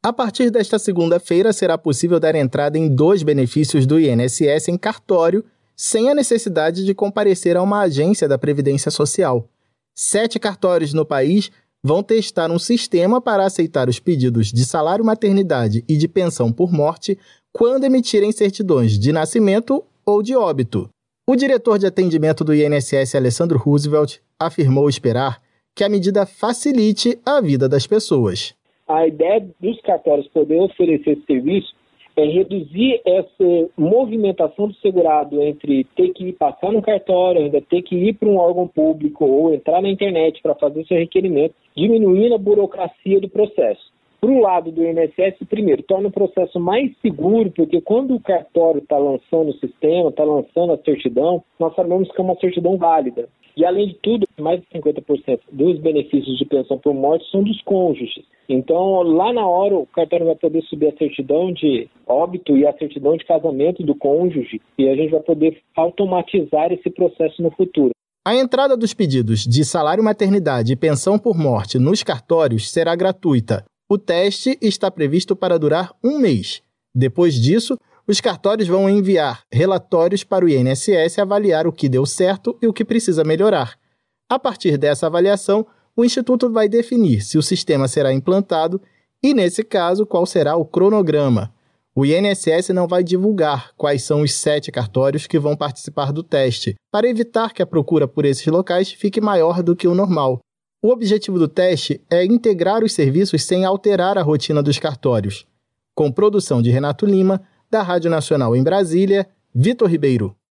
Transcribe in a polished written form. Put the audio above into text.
A partir desta segunda-feira, será possível dar entrada em 2 benefícios do INSS em cartório, sem a necessidade de comparecer a uma agência da Previdência Social. 7 cartórios no país vão testar um sistema para aceitar os pedidos de salário maternidade e de pensão por morte quando emitirem certidões de nascimento ou de óbito. O diretor de atendimento do INSS, Alessandro Roosevelt, afirmou esperar que a medida facilite a vida das pessoas. A ideia dos cartórios poder oferecer esse serviço é reduzir essa movimentação do segurado entre ter que passar no cartório, ainda ter que ir para um órgão público ou entrar na internet para fazer seu requerimento, diminuindo a burocracia do processo. Por um lado do INSS, primeiro, torna o processo mais seguro, porque quando o cartório está lançando o sistema, está lançando a certidão, nós sabemos que é uma certidão válida. E, além de tudo, mais de 50% dos benefícios de pensão por morte são dos cônjuges. Então, lá na hora, o cartório vai poder subir a certidão de óbito e a certidão de casamento do cônjuge, e a gente vai poder automatizar esse processo no futuro. A entrada dos pedidos de salário maternidade e pensão por morte nos cartórios será gratuita. O teste está previsto para durar 1 mês. Depois disso, os cartórios vão enviar relatórios para o INSS avaliar o que deu certo e o que precisa melhorar. A partir dessa avaliação, o Instituto vai definir se o sistema será implantado e, nesse caso, qual será o cronograma. O INSS não vai divulgar quais são os 7 cartórios que vão participar do teste, para evitar que a procura por esses locais fique maior do que o normal. O objetivo do teste é integrar os serviços sem alterar a rotina dos cartórios. Com produção de Renato Lima, da Rádio Nacional em Brasília, Vitor Ribeiro.